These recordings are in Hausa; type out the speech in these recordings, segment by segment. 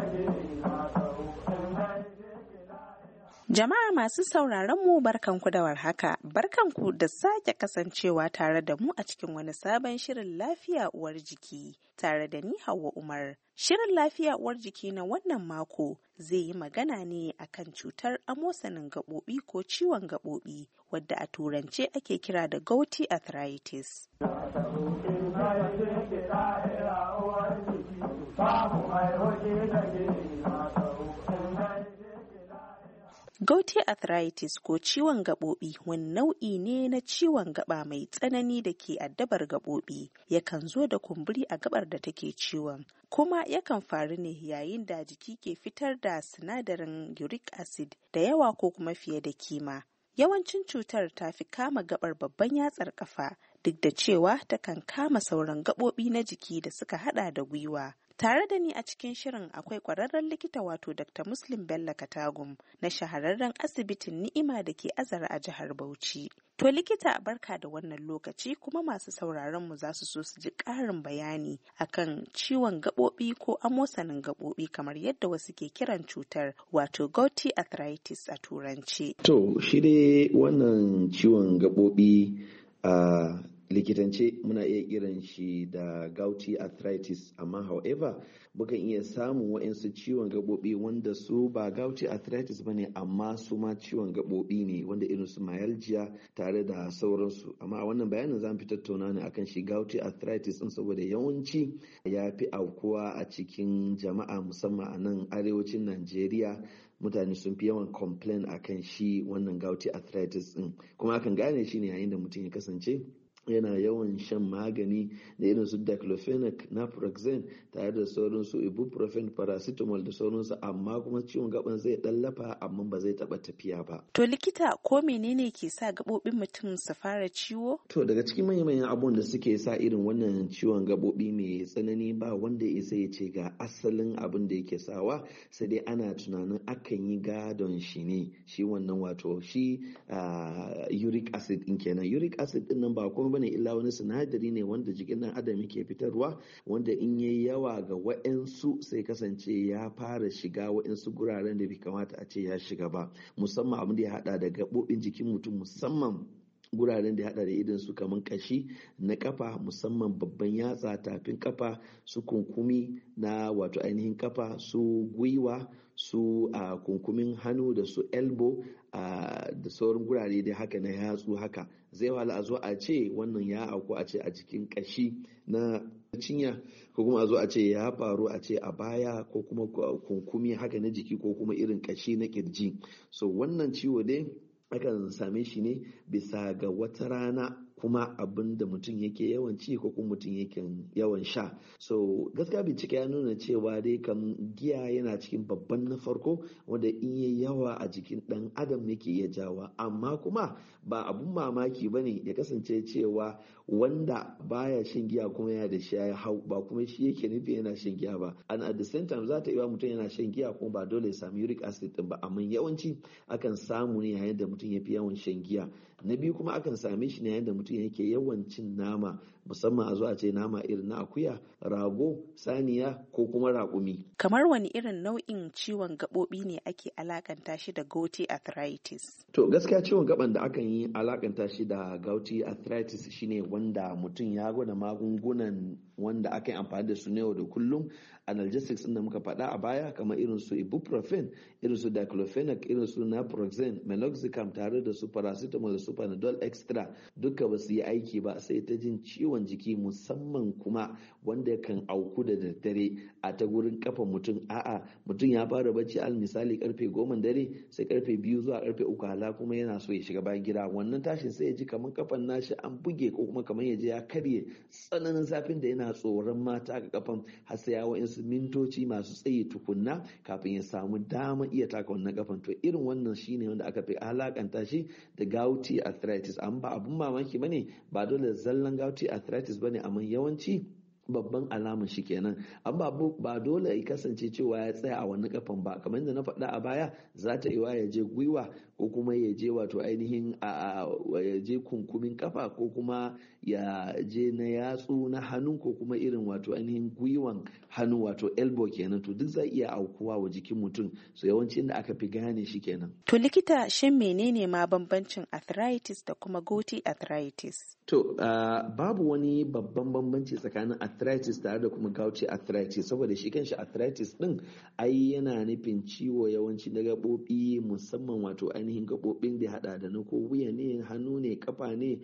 Jama'a masu sauraron mu barkanku da warhaka, barkanku da sake kasancewa tare da mu a cikin wani sabon shirin lafiya uwar jiki tare da ni Hauwa Umar. Shirin lafiya uwar jiki na wannan mako zai yi magana ne akan cutar amosanin gaɓoɓi ko ciwon gaɓoɓi wadda a turance ake kira da gouty arthritis. Gouty arthritis ko ciwon gaɓoɓi wani nau'i ne na ciwon gaɓa mai tsanani da ke addabar gaɓoɓi. Yakan zo da kumburi a gaɓar da take ciwon, kuma yakan faru ne yayin da jiki ke fitar da sinadarin uric acid da yawa ko kuma fiye da kima. Yawancin cutar ta fi kama gaɓar babban yatsar ƙafa, duk da cewa takan kama sauran gaɓoɓi na jiki da suka haɗa da gwiwa. Tare da ni a cikin shirin akwai ƙwararren likita wato Dr. Muslim Bello Katagum na shahararren asibitin Ni'ima da ke Azare a jihar Bauchi. To likita, barka da wannan lokaci, kuma masu sauraron mu za su so su ji ƙarin bayani akan ciwon gaɓoɓi ko amosanin gaɓoɓi kamar yadda wasu ke kiran cutar, wato gouty arthritis a turanci. To shi dai wannan ciwon gaɓoɓi a likitance muna iya kiran shi da gouty arthritis, amma however mukan iya samun waɗansu ciwon gaɓoɓi wanda su ba gouty arthritis ba ne, amma su ma ciwon gaɓoɓi ne, wanda irin su myalgia tare da sauransu. Amma a wannan bayanin za mu fi tattauna ne akan shi gouty arthritis din, saboda yawanci ya fi aukuwa a cikin jama'a musamman a nan arewacin Najeriya. Mutane sun fi yawan complain akan shi wannan gouty arthritis din, kuma akan gane shi ne yayin da mutum ya kasance yana yawan shan magani da irin su diclofenac, naproxen tare da sauransu, ibuprofen, paracetamol da sauransu, amma kuma ciwon gaban zai lafa amma ba zai taba tafiya ba. To likita, ko menene ke sa gaɓoɓin mutum su fara ciwo? To daga cikin manyan abubuwan da suke sa irin wannan ciwon gaɓoɓi mai tsanani ba wanda ya isa ya ce ga asalin abin da yake sawa, sai dai ana tunanin akan yi gadon shi ne, shi wannan wato shi uric acid din kenan. Uric acid din nan ba kuma bane illa wani sinadari ne wanda jikin ɗan adam yake fitarwa, wanda in yayi yawa ga wa'ensu sai kasance ya fara shiga wa'ensu guraren da bai kamata a ce ya shiga ba, musamman abin da ya hada da gaɓoɓin jikin mutum, musamman guraren da ya hada da irin su kamar kashi na kafa, musamman babban yatsa, tafin kafa, su kunkumi na wato ainihin kafa, su gwiwa, su kunkumin hannu da su elbow da sauran gurare dai haka na yatsu. Haka zai wahala a zo a ce wannan ya auku a ce a jikin kashi na cinya, ko kuma a zo a ce ya faru a ce a baya, ko kuma kunkumi haka na jiki, ko kuma irin kashi na kirji. So wannan ciwo dai akan same shi ne bisa ga wata rana, kuma abin da mutum yake yawan ci ko kuma mutum yake yawan sha. So gaskiya bincike ya nuna cewa dai kam giya yana cikin babban na farko wanda in yi yawa a jikin dan adam yake iya jawa, amma kuma ba abun mamaki ba ne ya kasance cewa wanda baya shan giya kuma yana da shi ya hau, ba kuma shi yake nufi yana shan giya ba. And at the same time za ta iya mutum yana shan giya kuma ba dole ya sami uric acid din ba, amma yawanci akan samu ne yayin da mutum ya fi yawan shan giya. Na biyu kuma akan same shi ne yayin da mutum yake yawan cin nama, musamman a zo a ce nama irin na akuya, rago, saniya ko kuma raƙumi. Kamar wani irin nau'in ciwon gaɓoɓi ne ake alakanta shi da gouty arthritis? To gaskiya ciwon gaban da akan yi alakanta shi da gouty arthritis shine wanda mutum ya gwada magungunan wanda aka yi amfani da su na yau da kullum, analgesics da muka faɗa a baya, kamar irin su ibuprofen, irin su diclofenac, irin su naproxen, meloxicam tare da su paracetamol da su panadol extra, duka ba su yi aiki ba, sai ta jin ciwon jiki, musamman kuma wanda kan auku da daddare a ta gurin kafan mutum. A'a, mutum ya fara bacci al misali karfe 10 dare, sai karfe 2 zuwa karfe 3 hala kuma yana so ya shiga bayan gida, wannan tashin sai ya ji kamar kafan nashi an buge, ko kuma kamar ya je ya karye, tsananin zafin da yana tsoron mata ga kafan, har sai ya wa'insu mintoci masu tsayi tukunna kafin ya samu dama iya taka wannan kafan. To irin wannan shine wanda aka fi alakanta shi da gouty arthritis, amma ba abun mamaki bane, ba dole zallan gouty arthritis bane, amma yawanci babban alamun shi kenan. Amma ba dole ya kasance cewa ya tsaya a wannan kafan ba, kamar yadda na faɗa a baya, za ta iya ya je gwiwa ko kuma ya je wato ainihin ya je kunkumin kafa ko kuma ya je na yatsu na hannu ko kuma irin wato ainihin gwiwan hannu wato elbow kenan, to duk zai iya aukuwa wa jikin mutum, so yawanci da aka fi gane shi kenan. To likita, shin menene ma bambancin arthritis da kuma gouty arthritis? To babu wani babban bambanci tsakanin arthritis tare da kuma gouty arthritis, saboda shi kanshi arthritis din ai yana nufin ciwo yawanci na gaɓoɓi, musamman wato ainihin gaɓoɓin da hada da na ko wuya ne, hannu ne, kafa ne,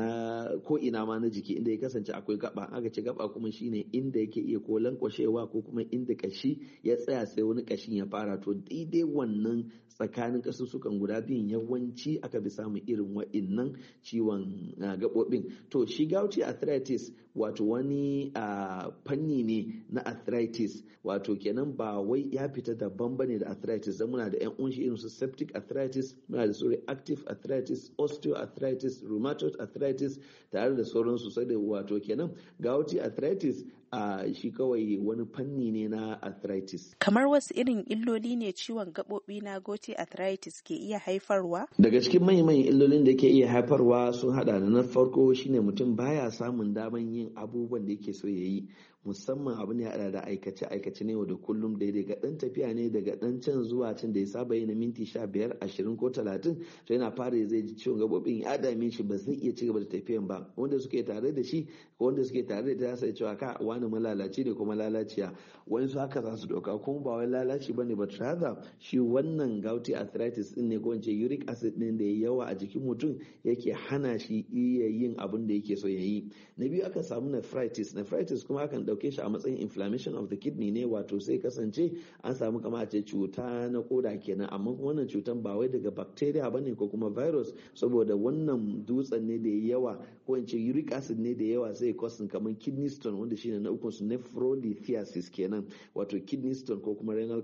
na ko ina ma na jiki inda ya kasance akwai gaba. Aka ce gaba kuma shine inda yake iya ko lankwashewa ko kuma inda kashi ya tsaya sai wani kashin ya fara, to daidai wannan tsakanin kasussukan guda biyun yawanci aka bi samun irin wa'innan ciwon gaɓoɓin. To shi gouty arthritis wato wani fanni ne na arthritis, wato kenan ba wai ya fita daban bane da arthritis, dan muna da yan unshi irin su septic arthritis, muna da su reactive arthritis, osteoarthritis, rheumatoid arthritis tare da sauransu. Sai da wato kenan gouty arthritis shi kawai wani fanni ne na arthritis. Kamar wasu irin illoli ne ciwon gaɓoɓi na gouty arthritis ke iya haifarwa? Daga cikin manyan illolin da ke iya haifarwa sun hada da na farko shine mutum baya samun daman yin abubuwan da yake so ya yi, musamman abu ne hada da aikace ne da kullum, daidai ga dan tafiya ne daga dan can zuwa can da ya saba yi na minti 15, 20 ko 30, to yana fara zai ji ciwon gabobin ya dame shi, ba zai iya cigaba da tafiyan ba. Wanda suke tare da shi ko wanda suke tare da sai cewa ka wani malalaci ne kuma lalaciya, wani su haka za su doka, kuma ba wai lalaci bane, but rather shi wannan gouty arthritis din ne ko in ce uric acid din da ya yawa a jikin mutum yake hana shi iya yin abin da yake so ya yi. Na biyu aka samu nephritis kuma akan dauke shi a matsayin inflammation of the kidney ne, wato sai kasance an samu kama a ce cuta na koda kenan, amma kuma wannan cutan ba wai daga bacteria bane ko kuma virus, saboda wannan dutsen ne da yawa ko in ce uric acid ne da yawa sai kosin kamar kidney stone, wanda shine na ukun su nephrolithiasis kenan, wato kidney stone ko kuma renal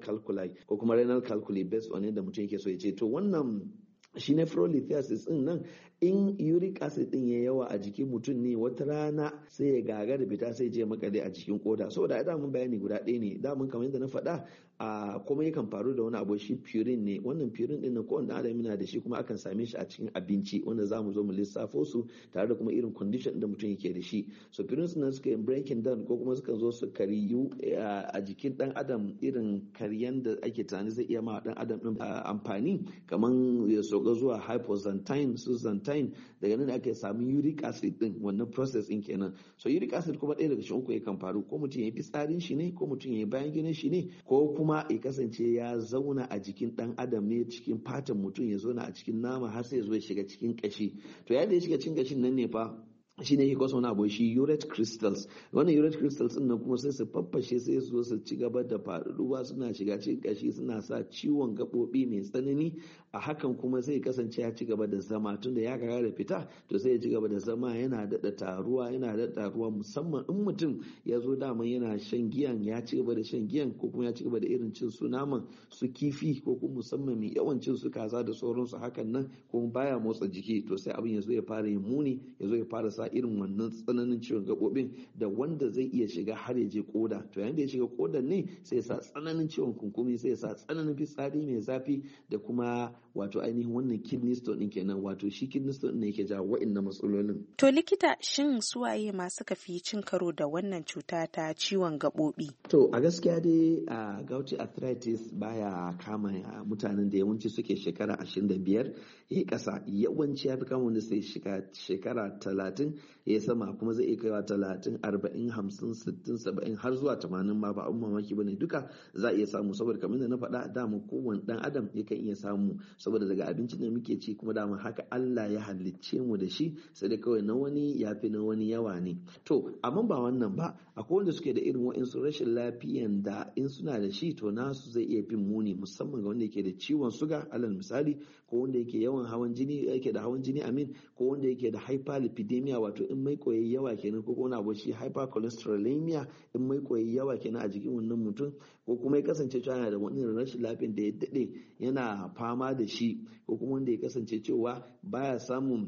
calculi based on yadda mutum yake so ya ce. To wannan shi nephrolithiasis din nan, in uric acid din ya yawa a jikin mutum ne, wata rana sai ya gagara fita, sai je makale a jikin koda. Saboda da mun bayani guda ɗaya ne, da mun kamar yadda na faɗa kuma yakan faru da wani abu, shi purine ne. Wannan purine din nan kowanne adam yana da shi, kuma akan same shi a cikin abinci, wanda za mu zo mu lissafo su tare da kuma irin condition da mutum yake da shi. So purines nan suka yi breaking down ko kuma suka zo su kariyu a jikin dan adam, irin karyan da ake tunani zai iya ma dan adam din amfani, kamar ya soka zuwa hypoxanthine, xanthine, daga nan ake samu uric acid din, wannan process din kenan. So uric acid kuma ɗaya daga cikin uku yakan faru, ko mutum ya yi fitsarin shi ne, ko mutum ya yi bayan ginin shi ne, ko kuma ya kasance ya zauna a jikin dan adam ne, cikin fatan mutum ya zauna a cikin nama har sai ya zo ya shiga cikin kashi. To yayin da ya shiga cikin kashin nan ne fa shi ne yake kwasa wani abu, shi urate crystals. Wannan urate crystals din nan kuma sai su faffashe, sai su zo su ci gaba da faɗuwa, suna shiga cikin kashi, suna sa ciwon gaɓoɓi mai tsanani. A hakan kuma zai kasance ya ci gaba da zama, tunda ya kaga da fita, to sai ya ci gaba da zama, yana daɗa taruwa, musamman in mutum ya zo daman yana shan giyan, ya ci gaba da shan giyan, ko kuma ya ci gaba da irin cin su naman su kifi, ko kuma musamman mai yawan cin su kaza da sauransu, hakan nan kuma baya motsa jiki, to sai abin ya zo ya fara yin muni, ya zo ya fara sa irin wannan tsananin ciwon gaɓoɓin da wanda zai iya shiga har ya je koda. To yayin da ya shiga kodan ne sai ya sa tsananin ciwon kunkumi, sai ya sa tsananin fitsari mai zafi, da kuma wato ainihin wannan kidney stone din kenan, wato shi kidney stone ne yake jawo wa'annan matsalolin. To likita, shin suwaye masu kafi cin karo da wannan cuta ta ciwon gaɓoɓi? To a gaskiya dai gouty arthritis baya kama mutanen da yawanci suke shekara 25 ya kasa, yawanci ya fi kama wanda sai shekara 30 ya sama, kuma zai iya kaiwa 30, 40, 50, 60, 70 har zuwa 80 ma, ba abun mamaki bane, duka za a iya samu, saboda kamar da na faɗa dama kowane dan adam yakan iya samu, saboda daga abincin da muke ci, kuma dama haka Allah ya halicce mu da shi, sai dai kawai na wani ya fi na wani yawa ne. To amma ba wannan ba, akwai wanda suke da irin wa'insu rashin lafiyan da in suna da shi to nasu zai iya fin muni, musamman ga wanda yake da ciwon suga alal misali, ko wanda yake yawan hawan jini, yake da hawan jini ko wanda yake da hyperlipidemia, wato in mai koyi yawa kenan, ko wani abu shi hypercholesterolemia, in mai koyi yawa kenan a jikin wannan mutum, ko kuma ya kasance cewa yana da wani rashin lafiyan da ya dade yana fama da shi, ko kuma wanda ya kasance cewa baya samun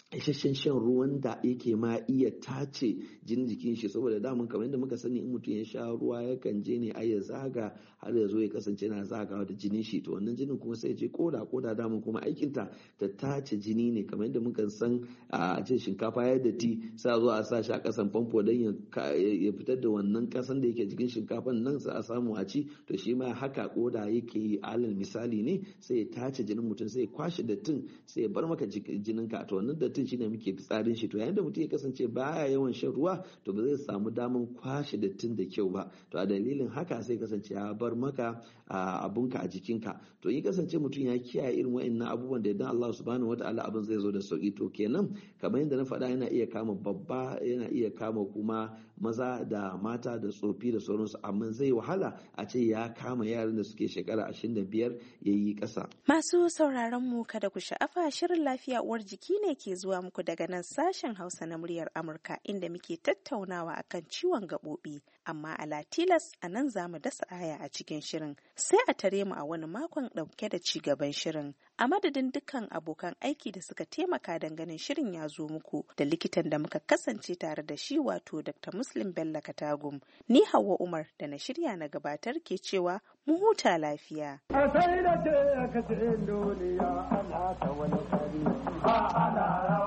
isasshen shan ruwan da yake ma iya tace jinin jikin shi, saboda damun kamar yadda muka sani in mutum ya sha ruwa yakan je ne ya zaga har ya zo ya kasance yana zagawa da jinin shi, to wannan jinin kuma sai je koda damun kuma aikinta ta tace jini ne, kamar yadda muka san a ce shinkafa ya datti sai a zo a sa shi a kasan famfo don ya fitar da wannan kasan da yake jikin shinkafan nan sai a samu a ci, to shi ma haka koda yake yi, alal misali ne sai ya tace jinin mutum, sai ya kwashe dattin sai ya bar maka jininka, to wannan dattin shine muke fitsarin shi, to yayin da mutum ya kasance baya yawan shan ruwa to ba zai samu daman kwashe dattin da kyau ba, to a dalilin haka sai kasance ya bar maka abunka a jikinka. To in kasance mutum ya kiyaye irin wa'annan abubuwan da idan Allah subhanahu wataala abin zai zo da sauki, to kenan kamar yadda na faɗa yana iya kama babba, yana iya kama kuma maza da mata da tsofi da sauransu, amma zai wahala a ce ya kama yaran da suke shekara 25 yayi ƙasa. Masu sauraron mu kada ku sha'afa, shirin lafiya uwar jiki ne ke zuwa muku daga nan sashen Hausa na muryar Amurka, inda muke tattaunawa akan ciwon gaɓoɓi, amma a latilas a nan za mu dasa aya a cikin shirin, sai a tare mu a wani makon ɗauke da ci gaban shirin. A madadin dukkan abokan aiki da suka taimaka don ganin shirin ya zo muku, da likitan da muka kasance tare da shi wato Dr. Muslim Bello Katagum, ni Hauwa Umar da na shirya na gabatar ke cewa mu huta lafiya. A sai da ce ka ce duniya ana ta wani kari, ba ana rawa.